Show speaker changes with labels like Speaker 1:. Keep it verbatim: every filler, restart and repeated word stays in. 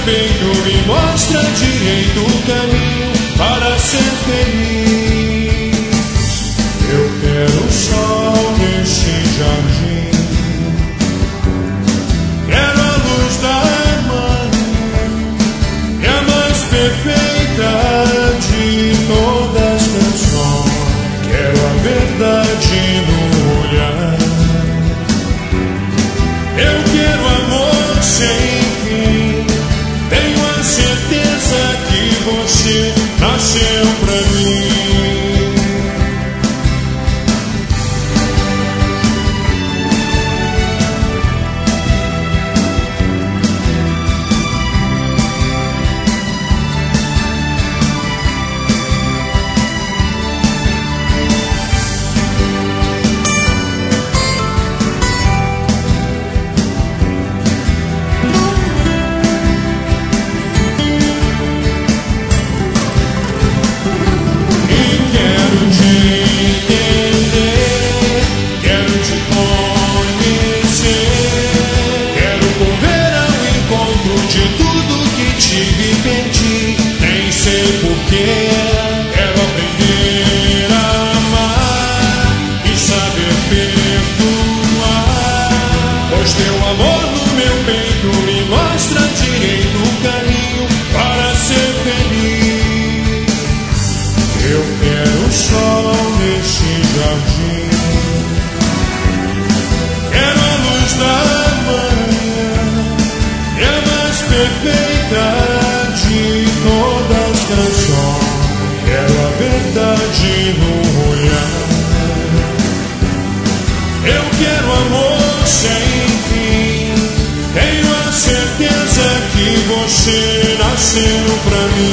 Speaker 1: peito me mostra direito o caminho para ser feliz. Eu quero o sol neste jardim, quero a luz da mãe, é a mais perfeita de todas as canções. Quero a verdade no olhar, eu quero amor sem fim. Tenho a certeza que você nasceu pra mim. Quero aprender a amar e saber perdoar, pois teu amor no meu peito me mostra direito o caminho para ser feliz. Eu quero o sol neste jardim, quero a luz da manhã, é a mais perfeita de todas as canções. Quero a verdade no olhar, eu quero amor sem fim. Tenho a certeza que você nasceu pra mim.